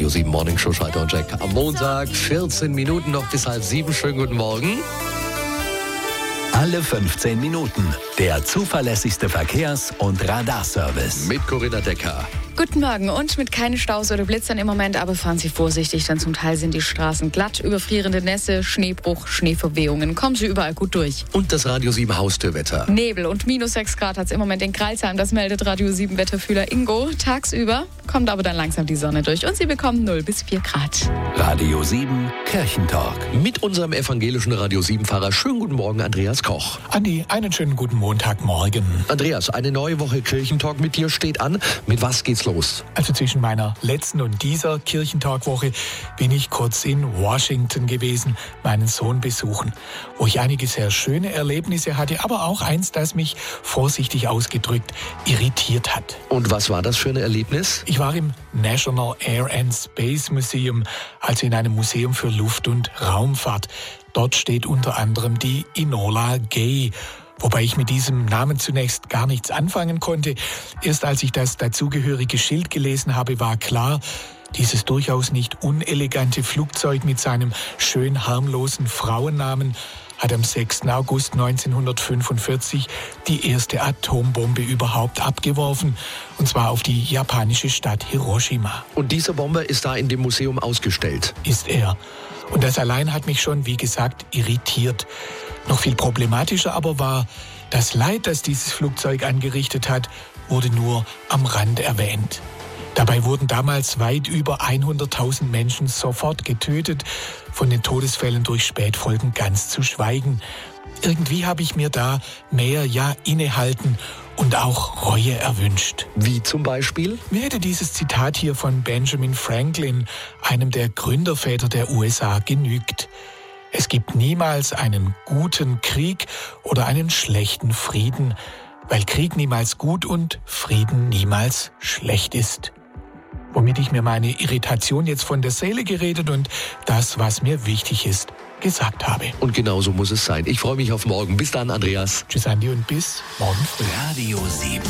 7 Morning Show, Schalter und Jack. Am Montag, 14 Minuten noch bis 6:30. Schönen guten Morgen. Alle 15 Minuten der zuverlässigste Verkehrs- und Radarservice. Mit Corinna Decker. Guten Morgen und mit keinen Staus oder Blitzern im Moment, aber fahren Sie vorsichtig, denn zum Teil sind die Straßen glatt, überfrierende Nässe, Schneebruch, Schneeverwehungen. Kommen Sie überall gut durch. Und das Radio 7 Haustürwetter. Nebel und -6 Grad hat es im Moment in Crailsheim, das meldet Radio 7 Wetterfühler Ingo. Tagsüber kommt aber dann langsam die Sonne durch und Sie bekommen 0 bis 4 Grad. Radio 7 Kirchentalk. Mit unserem evangelischen Radio 7-Fahrer. Schönen guten Morgen, Andreas Koch. Andi, einen schönen guten Montagmorgen. Andreas, eine neue Woche Kirchentalk mit dir steht an. Mit was geht's los? Also zwischen meiner letzten und dieser Kirchentalkwoche bin ich kurz in Washington gewesen, meinen Sohn besuchen, wo ich einige sehr schöne Erlebnisse hatte, aber auch eins, das mich vorsichtig ausgedrückt irritiert hat. Und was war das für ein Erlebnis? Ich war im National Air and Space Museum, also in einem Museum für Luft- und Raumfahrt. Dort steht unter anderem die Enola Gay, wobei ich mit diesem Namen zunächst gar nichts anfangen konnte. Erst als ich das dazugehörige Schild gelesen habe, war klar, dieses durchaus nicht unelegante Flugzeug mit seinem schön harmlosen Frauennamen hat am 6. August 1945 die erste Atombombe überhaupt abgeworfen, und zwar auf die japanische Stadt Hiroshima. Und diese Bombe ist da in dem Museum ausgestellt? Ist er. Und das allein hat mich schon, wie gesagt, irritiert. Noch viel problematischer aber war, das Leid, das dieses Flugzeug angerichtet hat, wurde nur am Rand erwähnt. Dabei wurden damals weit über 100.000 Menschen sofort getötet, von den Todesfällen durch Spätfolgen ganz zu schweigen. Irgendwie habe ich mir da mehr innehalten und auch Reue erwünscht. Wie zum Beispiel? Mir hätte dieses Zitat hier von Benjamin Franklin, einem der Gründerväter der USA, genügt. Es gibt niemals einen guten Krieg oder einen schlechten Frieden, weil Krieg niemals gut und Frieden niemals schlecht ist. Womit ich mir meine Irritation jetzt von der Seele geredet und das, was mir wichtig ist, gesagt habe. Und genau so muss es sein. Ich freue mich auf morgen. Bis dann, Andreas. Tschüss, Andi, und bis morgen früh. Radio 7.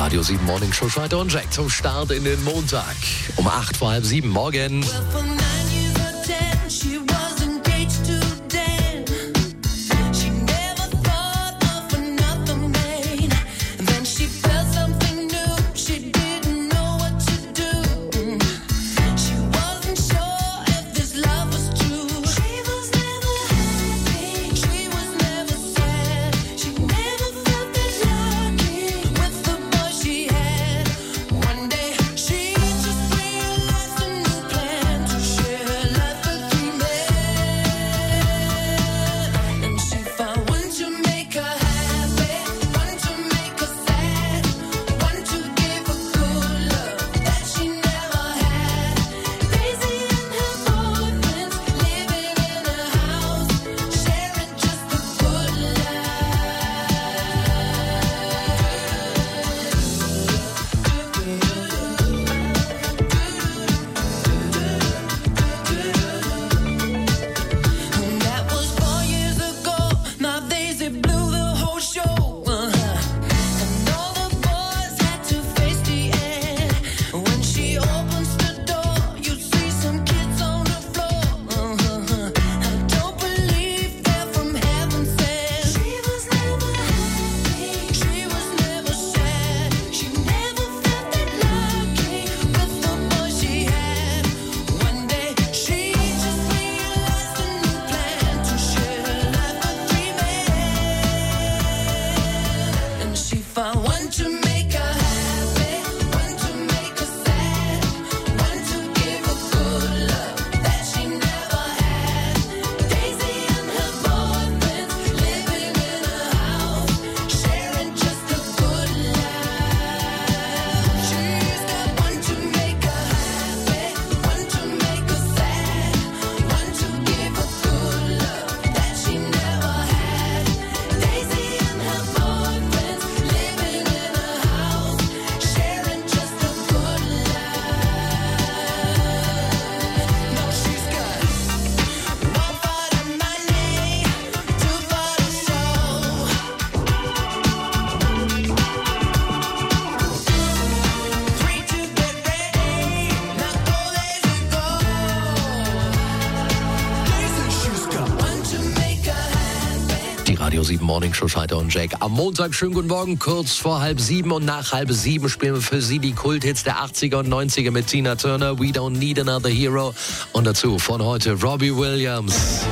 Radio 7 Morning Show Schneider und Jack zum Start in den Montag. Um 8 vor halb 7 morgen. Radio 7 Morning Show Schneider und Jack. Am Montag, schönen guten Morgen, kurz vor halb 7 und nach halb 7 spielen wir für Sie die Kulthits der 80er und 90er mit Tina Turner, We Don't Need Another Hero und dazu von heute Robbie Williams.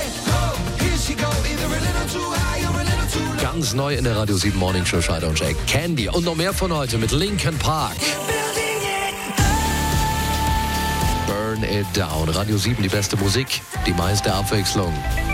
Ganz neu in der Radio 7 Morning Show Schneider und Jack. Candy und noch mehr von heute mit Linkin Park. Burn It Down. Radio 7, die beste Musik, die meiste Abwechslung.